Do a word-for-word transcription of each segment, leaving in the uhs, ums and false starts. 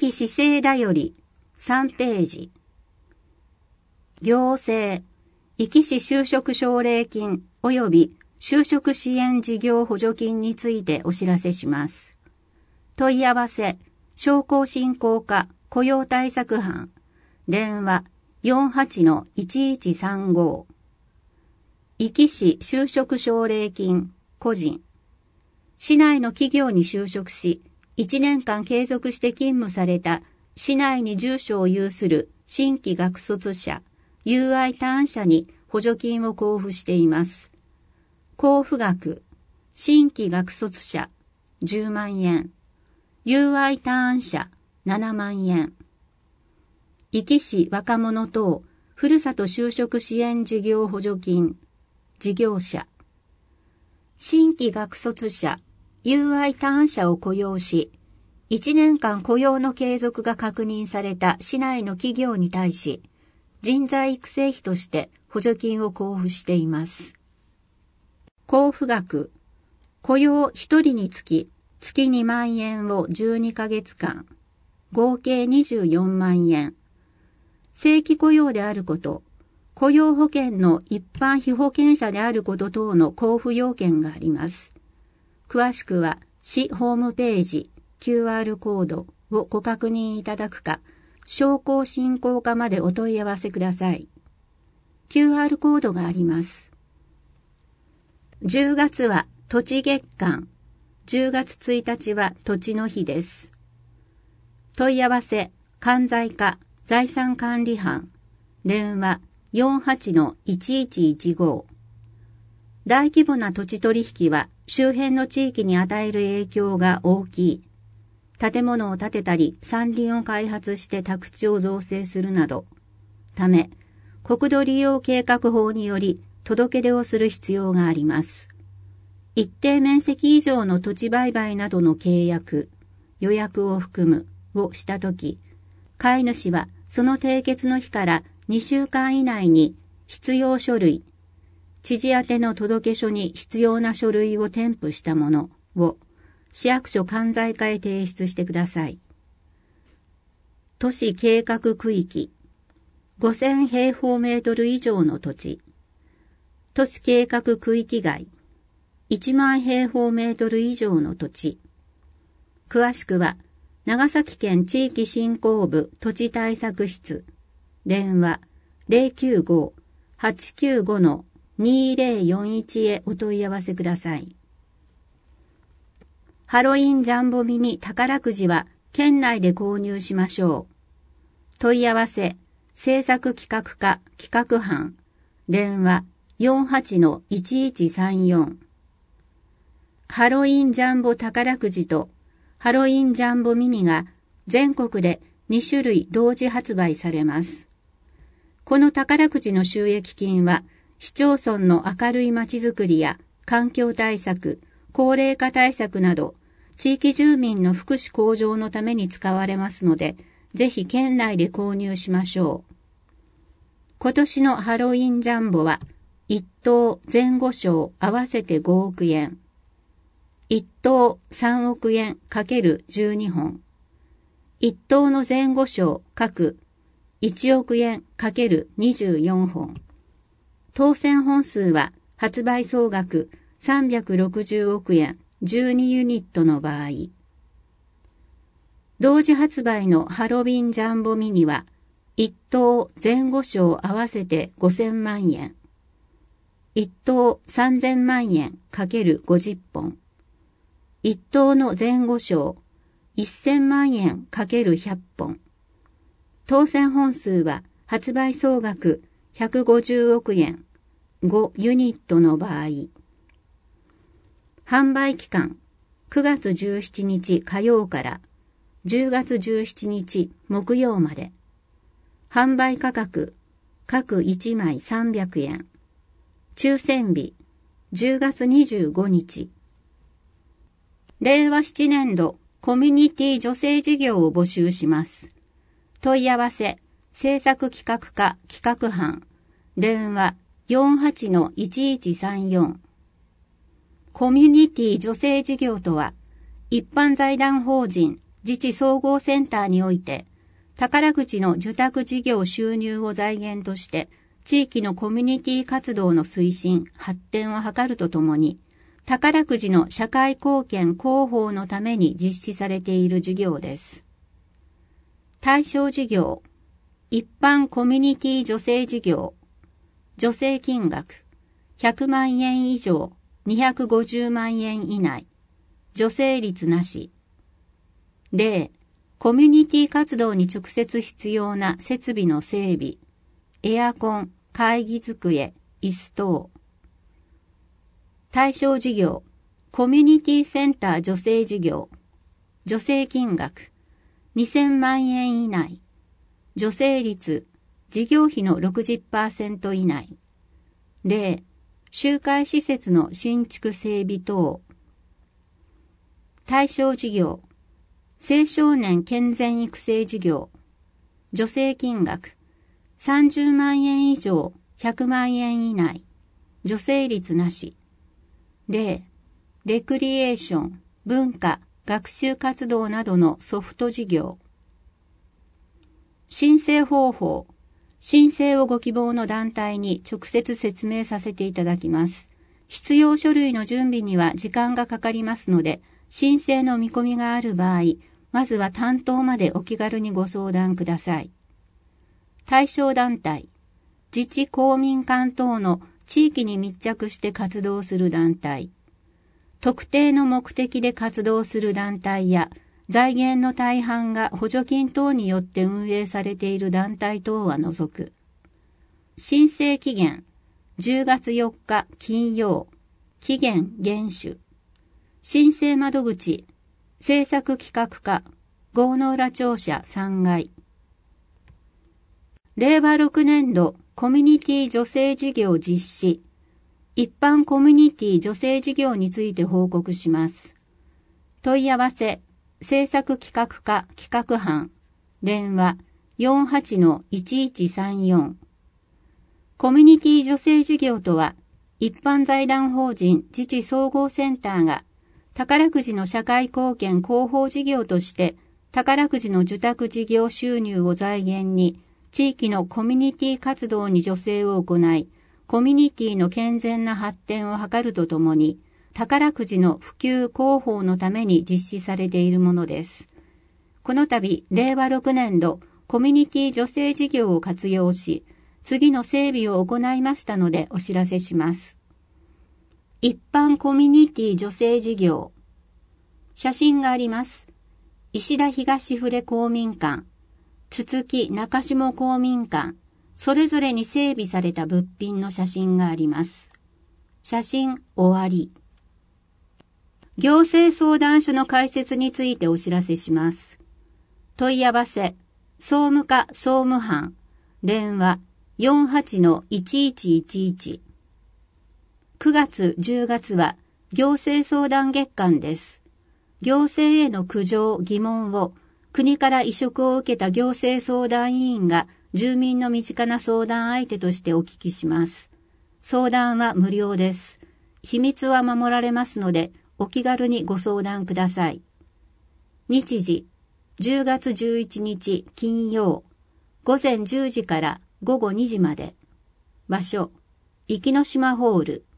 き姿勢だよりさんページ。行政、壱岐市就職奨励金及び就職支援事業補助金についてお知らせします。問い合わせ、商工振興課雇用対策班、電話 よんはちのいちいちさんご。壱岐市就職奨励金個人。市内の企業に就職し、いちねんかん継続して勤務された市内に住所を有する新規学卒者、友愛ターン者に補助金を交付しています。交付額、新規学卒者じゅうまんえん、友愛ターン者ななまんえん。壱岐市若者等ふるさと就職支援事業補助金、事業者。新規学卒者、友愛ターン者を雇用し、いちねんかん雇用の継続が確認された市内の企業に対し、人材育成費として補助金を交付しています。交付額、雇用ひとりにつき月にまんえんをじゅうにかげつかん、合計にじゅうよんまんえん。正規雇用であること、雇用保険の一般被保険者であること等の交付要件があります。詳しくは市ホームページ キューアール コードをご確認いただくか、商工振興課までお問い合わせください。キューアール コードがあります。じゅうがつは土地月間、じゅうがつついたちは土地の日です。問い合わせ、関西課財産管理班、電話 よんはちのいちいちいちご。大規模な土地取引は周辺の地域に与える影響が大きい。建物を建てたり山林を開発して宅地を造成するなど、ため、国土利用計画法により届け出をする必要があります。一定面積以上の土地売買などの契約、予約を含むをしたとき、買い主はその締結の日からにしゅうかん以内に必要書類、知事宛ての届書に必要な書類を添付したものを市役所関西課へ提出してください。都市計画区域、ごせんへいほうメートル以上の土地、都市計画区域外、いちまんへいほうメートル以上の土地。詳しくは、長崎県地域振興部土地対策室、電話 ゼロきゅうご はちきゅうご にゼロよんいち へお問い合わせください。ハロウィンジャンボミニ宝くじは県内で購入しましょう。問い合わせ、制作企画課企画班、電話 よんはちのいちいちさんよん。ハロウィンジャンボ宝くじとハロウィンジャンボミニが全国でにしゅるい同時発売されます。この宝くじの収益金は市町村の明るいまちづくりや環境対策、高齢化対策など地域住民の福祉向上のために使われますので、ぜひ県内で購入しましょう。今年のハロウィンジャンボはいっとう前後賞合わせてごおくえん。いっとうさんおくえん ×じゅうに 本。いっとうの前後賞各いちおくえん ×にじゅうよん 本。当選本数は発売総額さんびゃくろくじゅうおくえんじゅうにユニットの場合。同時発売のハロウィンジャンボミニはいっとう前後賞合わせてごせんまんえん。いっとうさんぜんまんえん ×ごじゅっ 本。いっとうの前後賞せんまんえん ×ひゃっ 本。当選本数は発売総額ひゃくごじゅうおくえんごユニットの場合。販売期間くがつじゅうしちにち火曜からじゅうがつじゅうしちにち木曜まで。販売価格各いちまいさんびゃくえん。抽選日じゅうがつにじゅうごにち。れいわななねんどコミュニティ助成事業を募集します。問い合わせ、制作企画課企画班、電話 よんはちのいちいちさんよん。コミュニティ助成事業とは、一般財団法人自治総合センターにおいて、宝くじの受託事業収入を財源として、地域のコミュニティ活動の推進、発展を図るとともに、宝くじの社会貢献広報のために実施されている事業です。対象事業、一般コミュニティ助成事業、助成金額、ひゃくまんえん以上、にひゃくごじゅうまんえん以内、助成率なし。例、コミュニティ活動に直接必要な設備の整備、エアコン、会議机、椅子等。対象事業、コミュニティセンター助成事業、助成金額、にせんまんえん以内、助成率、事業費の ろくじゅっパーセント 以内。例、集会施設の新築整備等。対象事業、青少年健全育成事業、助成金額、さんじゅうまんえん以上、ひゃくまんえん以内、助成率なし。例、レクリエーション、文化、学習活動などのソフト事業。申請方法、申請をご希望の団体に直接説明させていただきます。必要書類の準備には時間がかかりますので、申請の見込みがある場合、まずは担当までお気軽にご相談ください。対象団体、自治公民館等の地域に密着して活動する団体、特定の目的で活動する団体や財源の大半が補助金等によって運営されている団体等は除く。申請期限、じゅうがつよっか金曜、期限厳守。申請窓口、政策企画課、郷ノ浦庁舎さんがい。れいわろくねんどコミュニティ助成事業実施、一般コミュニティ助成事業について報告します。問い合わせ、政策企画課企画班、電話 よんはちのいちいちさんよん。コミュニティ助成事業とは、一般財団法人自治総合センターが宝くじの社会貢献広報事業として宝くじの受託事業収入を財源に地域のコミュニティ活動に助成を行い、コミュニティの健全な発展を図るとともに、宝くじの普及広報のために実施されているものです。この度、れいわろくねんどコミュニティ助成事業を活用し、次の整備を行いましたのでお知らせします。一般コミュニティ助成事業。写真があります。石田東呉公民館、つつき中下公民館、それぞれに整備された物品の写真があります。写真終わり。行政相談所の開設についてお知らせします。問い合わせ、総務課総務班、電話 よんはちのいちいちいちいち。くがつ、じゅうがつは行政相談月間です。行政への苦情、疑問を国から委嘱を受けた行政相談委員が住民の身近な相談相手としてお聞きします。相談は無料です。秘密は守られますので、お気軽にご相談ください。日時、じゅうがつじゅういちにち金曜、ごぜんじゅうじからごごにじまで。場所、壱岐島ホール。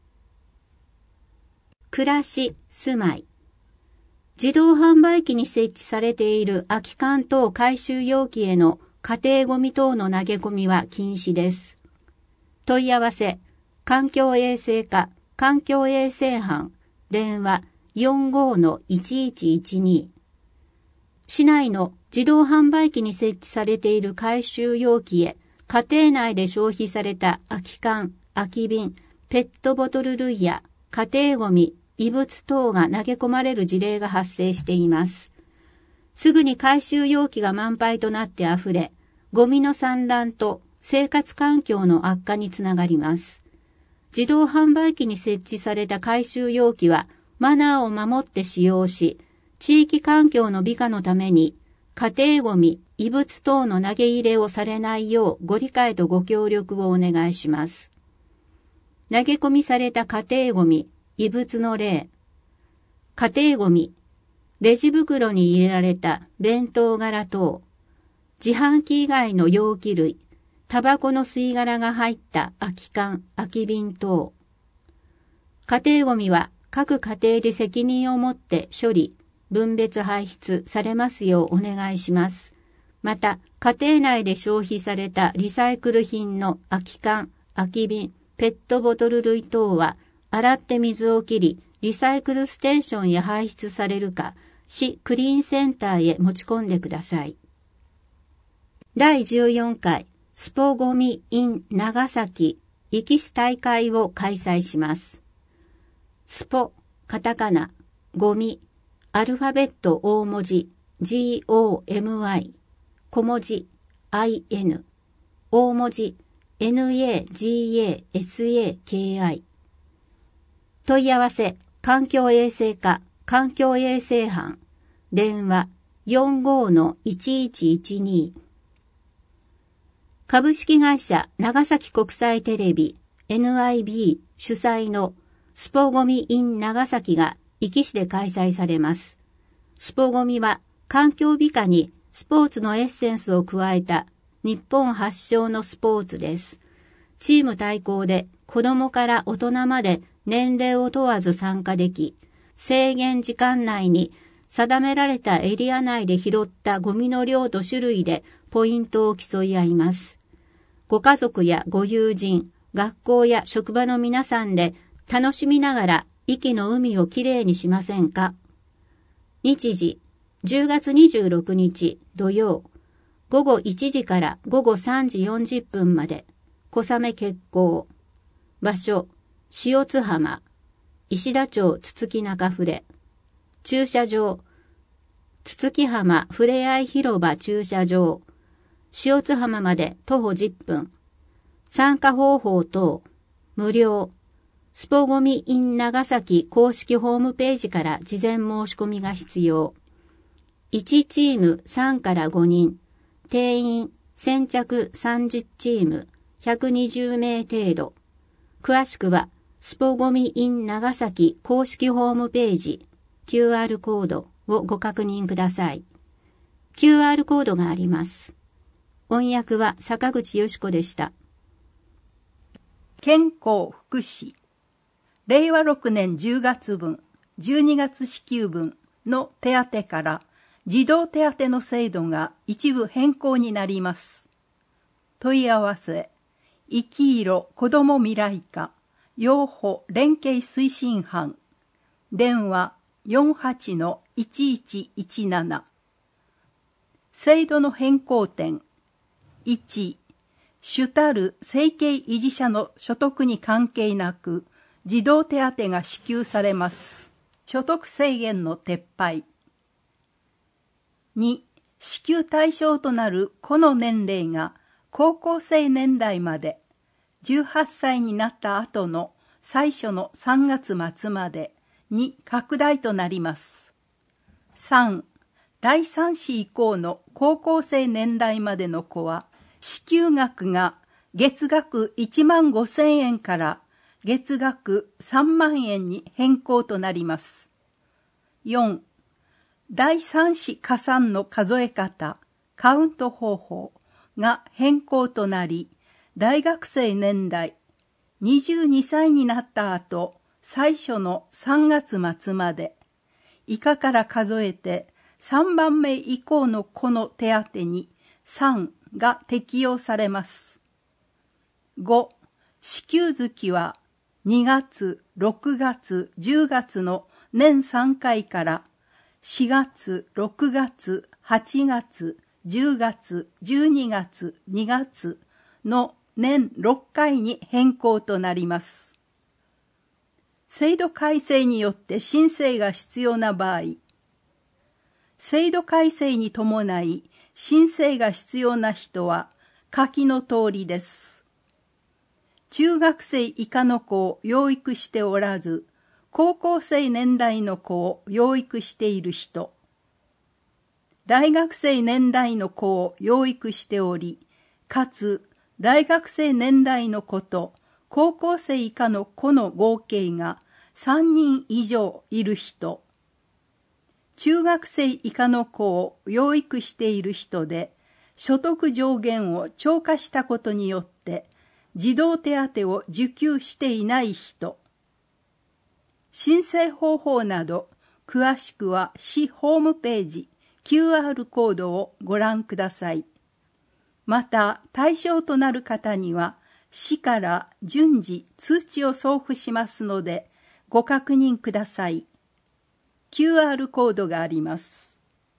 暮らし、住まい。自動販売機に設置されている空き缶等回収容器への家庭ゴミ等の投げ込みは禁止です。問い合わせ、環境衛生課、環境衛生班、電話 よんごのいちいちいちに。市内の自動販売機に設置されている回収容器へ家庭内で消費された空き缶、空き瓶、ペットボトル類や家庭ゴミ、異物等が投げ込まれる事例が発生しています。すぐに回収容器が満杯となってあふれ、ゴミの散乱と生活環境の悪化につながります。自動販売機に設置された回収容器はマナーを守って使用し、地域環境の美化のために家庭ゴミ、異物等の投げ入れをされないようご理解とご協力をお願いします。投げ込みされた家庭ゴミ、異物の例。家庭ゴミ、 レジ袋に入れられた弁当柄等、自販機以外の容器類、タバコの吸い殻が入った空き缶、空き瓶等。家庭ごみは各家庭で責任を持って処理、分別排出されますようお願いします。また、家庭内で消費されたリサイクル品の空き缶、空き瓶、ペットボトル類等は、洗って水を切り、リサイクルステーションへ排出されるか、市クリーンセンターへ持ち込んでください。だいじゅうよんかいスポゴミ in 長崎壱岐市大会を開催します。スポ、カタカナ、ゴミ、アルファベット大文字 ジーオーエムアイ、小文字 アイエヌ、大文字 エヌエージーエーエスエーケーアイ。問い合わせ、環境衛生課、環境衛生班、電話 よんごのいちいちいちに。株式会社長崎国際テレビ エヌアイビー 主催のスポゴミ in 長崎が壱岐市で開催されます。スポゴミは環境美化にスポーツのエッセンスを加えた日本発祥のスポーツです。チーム対抗で子供から大人まで年齢を問わず参加でき、制限時間内に定められたエリア内で拾ったゴミの量と種類でポイントを競い合います。ご家族やご友人、学校や職場の皆さんで楽しみながら壱岐の海をきれいにしませんか？日時、じゅうがつにじゅうろくにち土曜、ごごいちじからごごさんじよんじゅっぷんまで、小雨決行。場所、塩津浜、石田町つつき中触。駐車場、つつき浜ふれあい広場駐車場。塩津浜まで徒歩じゅっぷん。参加方法等、無料。スポゴミ in 長崎公式ホームページから事前申し込みが必要。いちチームさんからごにん。定員先着さんじゅうチームひゃくにじゅうめい程度。詳しくは、スポゴミ in 長崎公式ホームページ キューアール コードをご確認ください。キューアール コードがあります。音訳は坂口よし子でした。 健康福祉れいわろくねんじゅうがつぶん、じゅうにがつ支給分の手当から児童手当の制度が一部変更になります。問い合わせ、いきいろ子ども未来課養護連携推進班、電話 よんはちのいちいちいちなな。制度の変更点、いち、主たる生計維持者の所得に関係なく児童手当が支給されます。所得制限の撤廃。に、支給対象となるこの年齢が高校生年代まで、じゅうはっさいになった後の最初のさんがつまつまでに拡大となります。さん、だいさん子以降の高校生年代までの子は、支給額が月額いちまんごせんえんから月額さんまんえんに変更となります。よん、だいさん子加算の数え方、カウント方法が変更となり、大学生年代、にじゅうにさいになった後、最初のさんがつまつまで、以下から数えてさんばんめ以降の子の手当にさんが適用されます。ご、支給月はにがつ、ろくがつ、じゅうがつの年さんかいからしがつ、ろくがつ、はちがつ、じゅうがつ、じゅうにがつ、にがつの年ろっかいに変更となります。制度改正によって申請が必要な場合、制度改正に伴い申請が必要な人は下記の通りです。中学生以下の子を養育しておらず、高校生年代の子を養育している人、大学生年代の子を養育しており、かつ大学生年代の子と高校生以下の子の合計がさんにん以上いる人、 中学生以下の子を養育している人で、所得上限を超過したことによって児童手当を受給していない人。申請方法など詳しくは市ホームページ キューアール コードをご覧ください。また対象となる方には市から順次通知を送付しますのでご確認ください。キューアール コードがあります。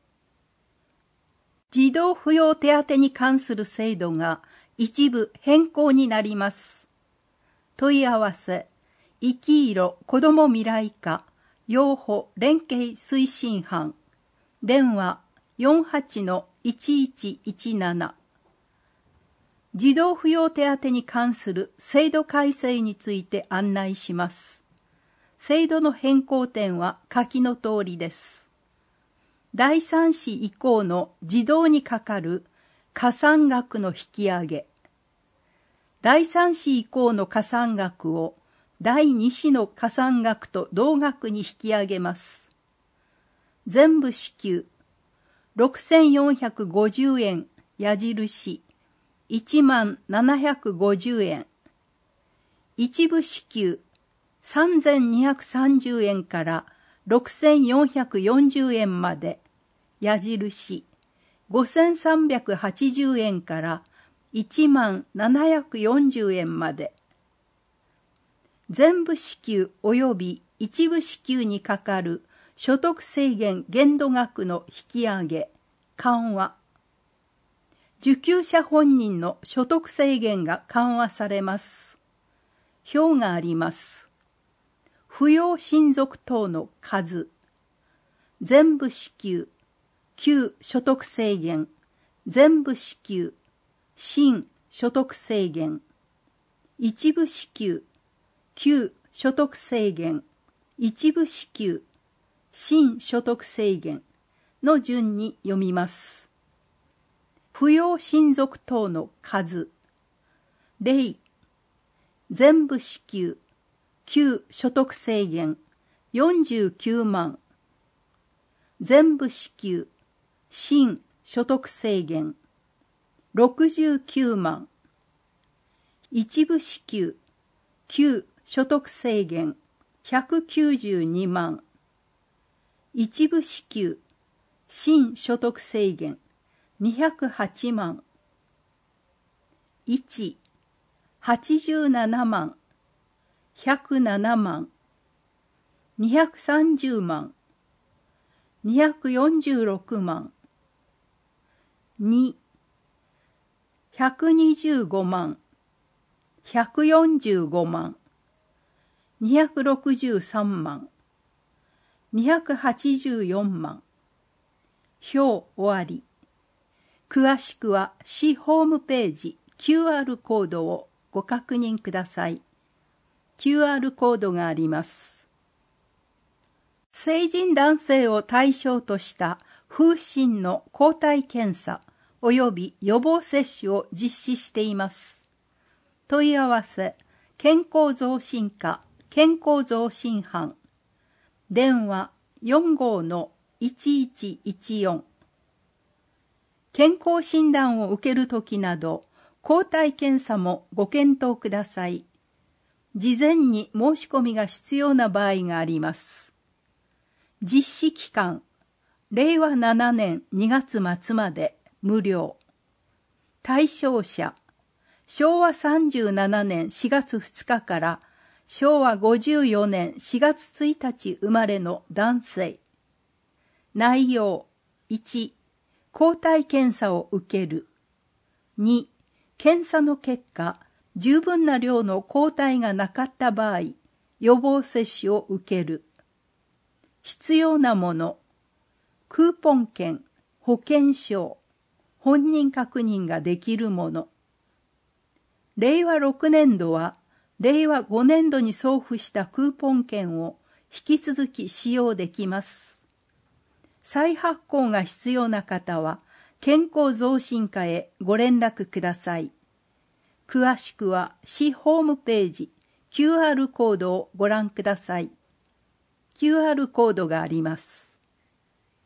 児童扶養手当に関する制度が一部変更になります。問い合わせ、いきいろ子ども未来課養護連携推進班、電話 よんはちのいちいちいちなな。児童扶養手当に関する制度改正について案内します。制度の変更点は下記の通りです。だいさん子以降の児童にかかる加算額の引き上げ。だいさん子以降の加算額をだいに子の加算額と同額に引き上げます。全部支給ろくせんよんひゃくごじゅうえん矢印いちまんななひゃくごじゅうえん。一部支給さんぜんにひゃくさんじゅうえんからろくせんよんひゃくよんじゅうえんまで矢印ごせんさんびゃくはちじゅうえんからいちまんななひゃくよんじゅうえんまで。全部支給及び一部支給にかかる所得制限限度額の引き上げ、緩和。受給者本人の所得制限が緩和されます。表があります。扶養親族等の数。全部支給、旧所得制限、全部支給、新所得制限。一部支給、旧所得制限、一部支給、新所得制限の順に読みます。扶養親族等の数。例、全部支給、旧所得制限よんじゅうきゅうまん。全部支給、新所得制限ろくじゅうきゅうまん。一部支給、旧所得制限ひゃくきゅうじゅうにまん。一部支給、新所得制限にひゃくはちまん。いち、はちじゅうななまん、ひゃくななまん、にひゃくさんじゅうまん、にひゃくよんじゅうろくまん。に、ひゃくにじゅうごまん、ひゃくよんじゅうごまん、にひゃくろくじゅうさんまん、にひゃくはちじゅうよんまん。表終わり。詳しくは市ホームページ キューアール コードをご確認ください。キューアール コードがあります。成人男性を対象とした風疹の抗体検査及び予防接種を実施しています。問い合わせ、健康増進課健康増進班。電話 よんごーのいちいちいちよん。健康診断を受けるときなど、抗体検査もご検討ください。事前に申し込みが必要な場合があります。実施期間、れいわななねんにがつ末まで無料。対象者、しょうわさんじゅうななねんしがつふつかからしょうわごじゅうよねんしがつついたち生まれの男性。内容、いち、抗体検査を受ける。に、検査の結果、十分な量の抗体がなかった場合、予防接種を受ける。必要なもの、クーポン券、保険証、本人確認ができるもの。れいわろくねんどは、れいわごねんどに送付したクーポン券を引き続き使用できます。再発行が必要な方は、健康増進課へご連絡ください。詳しくは市ホームページ キューアール コードをご覧ください。キューアール コードがあります。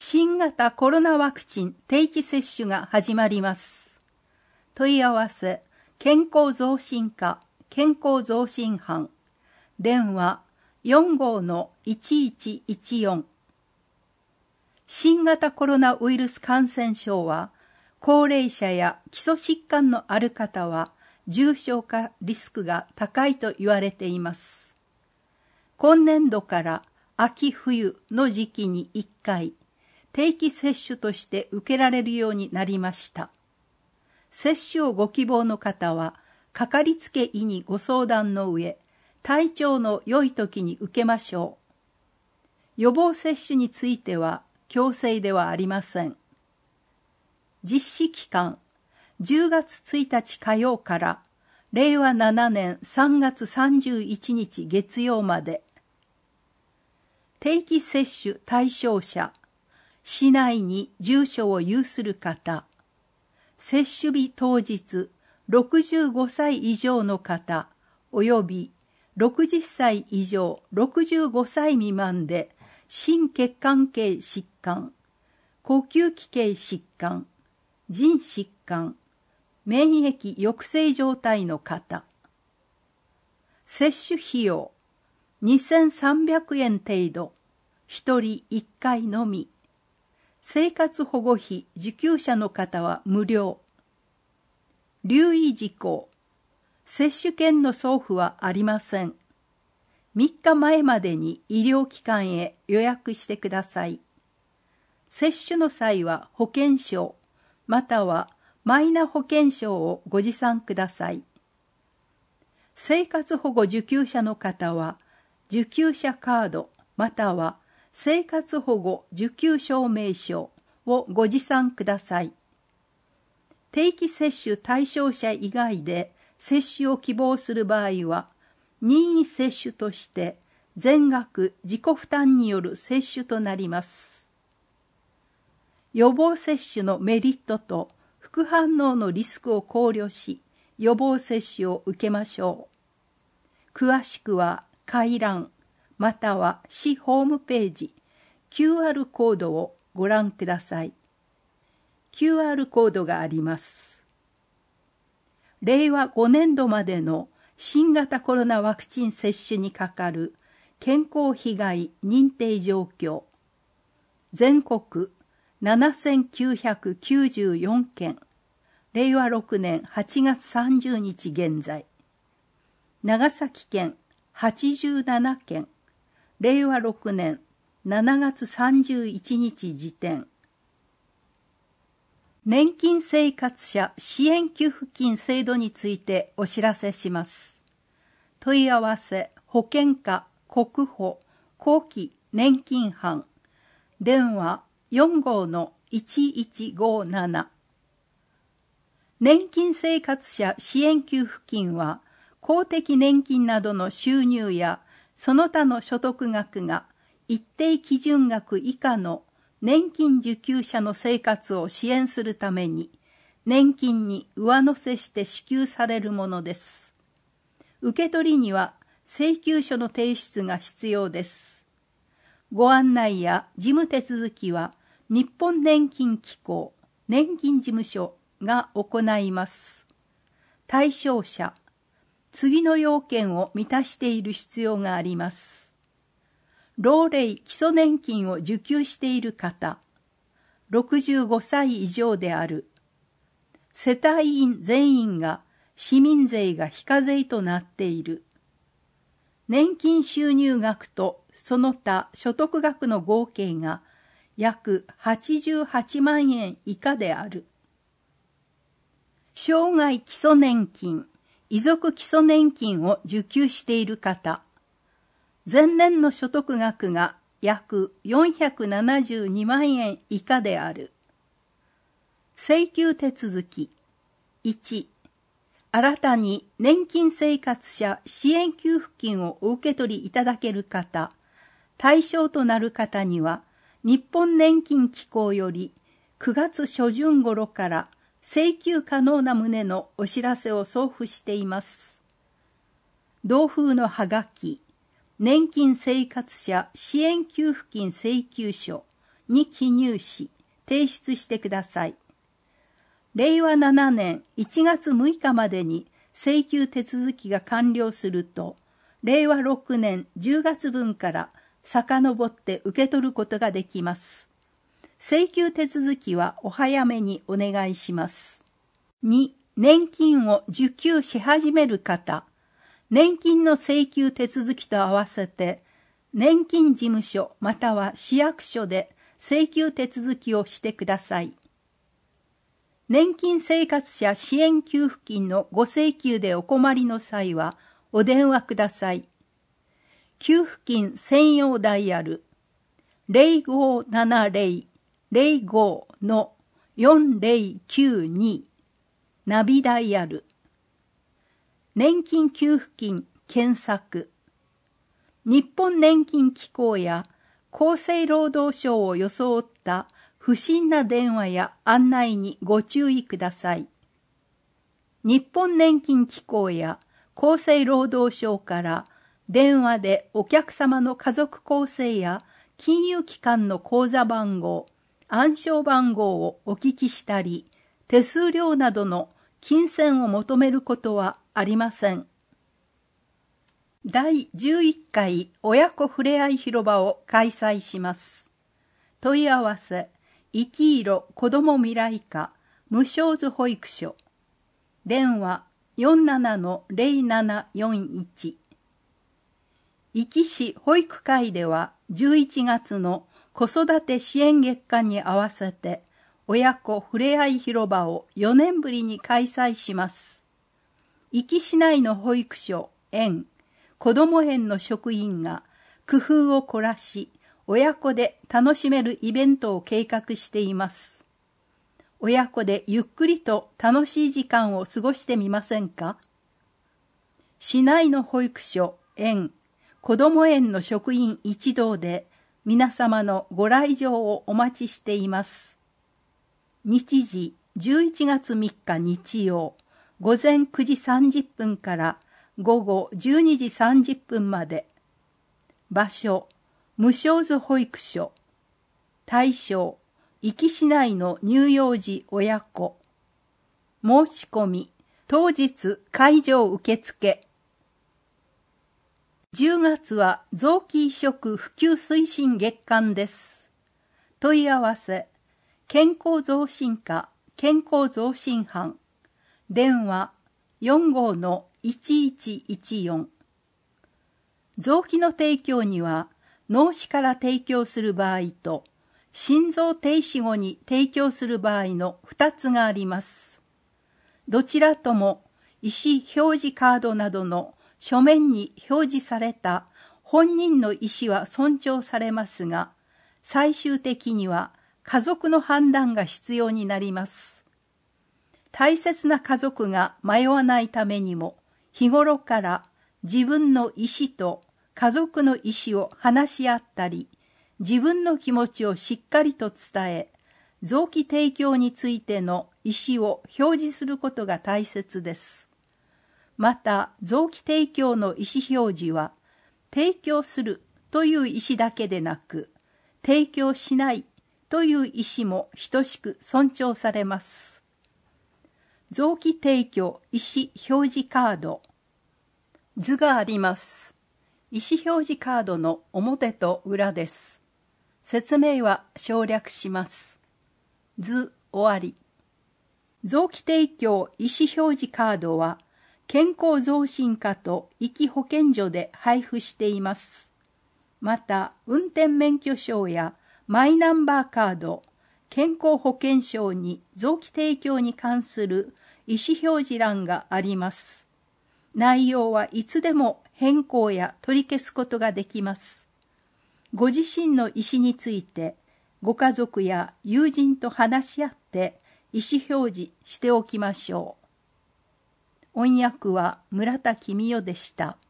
新型コロナワクチン定期接種が始まります。問い合わせ、健康増進課、健康増進班、電話 よんごーのいちいちいちよん。新型コロナウイルス感染症は、高齢者や基礎疾患のある方は重症化リスクが高いと言われています。今年度から秋冬の時期にいっかい、定期接種として受けられるようになりました。接種をご希望の方は、かかりつけ医にご相談の上、体調の良い時に受けましょう。予防接種については強制ではありません。実施期間、じゅうがつついたち火曜かられいわななねんさんがつさんじゅういちにち月曜まで。定期接種対象者、市内に住所を有する方、接種日当日ろくじゅうごさい以上の方、およびろくじゅっさい以上ろくじゅうごさい未満で心血管系疾患、呼吸器系疾患、腎疾患、免疫抑制状態の方。接種費用、にせんさんびゃくえん程度、ひとりいっかいのみ。生活保護費受給者の方は無料。留意事項、接種券の送付はありません。みっかまえまでに医療機関へ予約してください。接種の際は保険証、またはマイナ保険証をご持参ください。生活保護受給者の方は、受給者カード、または生活保護受給証明書をご持参ください。定期接種対象者以外で接種を希望する場合は、任意接種として全額自己負担による接種となります。予防接種のメリットと副反応のリスクを考慮し、予防接種を受けましょう。詳しくは回覧、または市ホームページ、キューアール コードをご覧ください。キューアール コードがあります。れいわごねんどまでの新型コロナワクチン接種にかかる健康被害認定状況。全国ななせんきゅうひゃくきゅうじゅうよんけん、れいわろくねんはちがつさんじゅうにち現在。長崎県はちじゅうななけん、れいわろくねんしちがつさんじゅういちにち時点。年金生活者支援給付金制度についてお知らせします。問い合わせ、保険課、国保、後期年金班、電話 よんごーのいちいちごーなな。年金生活者支援給付金は、公的年金などの収入やその他の所得額が一定基準額以下の年金受給者の生活を支援するために、年金に上乗せして支給されるものです。受け取りには請求書の提出が必要です。ご案内や事務手続きは、日本年金機構年金事務所が行います。対象者、次の要件を満たしている必要があります。老齢基礎年金を受給している方、ろくじゅうごさい以上である、世帯員全員が市民税が非課税となっている、年金収入額とその他所得額の合計が約はちじゅうはちまんえん以下である。生涯基礎年金、遺族基礎年金を受給している方、前年の所得額が約よんひゃくななじゅうにまんえん以下である。請求手続き。いち、新たに年金生活者支援給付金をお受け取りいただける方、対象となる方には、日本年金機構よりくがつしょじゅん頃から請求可能な旨のお知らせを送付しています。同封のはがき、年金生活者支援給付金請求書に記入し、提出してください。れいわななねんいちがつむいかまでに請求手続きが完了すると、れいわろくねんじゅうがつぶんから遡って受け取ることができます。請求手続きはお早めにお願いします。に、年金を受給し始める方、年金の請求手続きと合わせて、年金事務所または市役所で請求手続きをしてください。年金生活者支援給付金のご請求でお困りの際はお電話ください。給付金専用ダイヤル ゼロごななゼロ ゼロご のよんゼロきゅうに ナビダイヤル。年金給付金検索。日本年金機構や厚生労働省を装った不審な電話や案内にご注意ください。日本年金機構や厚生労働省から電話でお客様の家族構成や金融機関の口座番号、暗証番号をお聞きしたり、手数料などの金銭を求めることはありません。だいじゅういっかい親子ふれあい広場を開催します。問い合わせ、いきいろ子ども未来課無償図保育所。電話 よんななのゼロななよんいち。壱岐市保育会ではじゅういちがつの子育て支援月間に合わせて親子ふれあい広場をよねんぶりに開催します。壱岐市内の保育所、園、子ども園の職員が工夫を凝らし、親子で楽しめるイベントを計画しています。親子でゆっくりと楽しい時間を過ごしてみませんか？市内の保育所、園、子ども園の職員一同で皆様のご来場をお待ちしています。日時じゅういちがつみっか日曜、ごぜんくじさんじゅっぷんからごごじゅうにじさんじゅっぷんまで。場所、無償図保育所。対象、壱岐市内の乳幼児親子。申し込み、当日会場受付。じゅうがつは臓器移植普及推進月間です。問い合わせ、健康増進課健康増進班。電話よんごのいちいちいちよん。臓器の提供には脳死から提供する場合と心臓停止後に提供する場合のふたつがあります。どちらとも意思表示カードなどの書面に表示された本人の意思は尊重されますが、最終的には家族の判断が必要になります。大切な家族が迷わないためにも、日頃から自分の意思と家族の意思を話し合ったり、自分の気持ちをしっかりと伝え、臓器提供についての意思を表示することが大切です。また、臓器提供の意思表示は、提供するという意思だけでなく、提供しないという意思も等しく尊重されます。臓器提供意思表示カード。図があります。意思表示カードの表と裏です。説明は省略します。図終わり。臓器提供意思表示カードは、健康増進課と壱岐保健所で配布しています。また、運転免許証やマイナンバーカード、健康保険証に臓器提供に関する意思表示欄があります。内容はいつでも変更や取り消すことができます。ご自身の意思について、ご家族や友人と話し合って意思表示しておきましょう。翻訳は村田公代でした。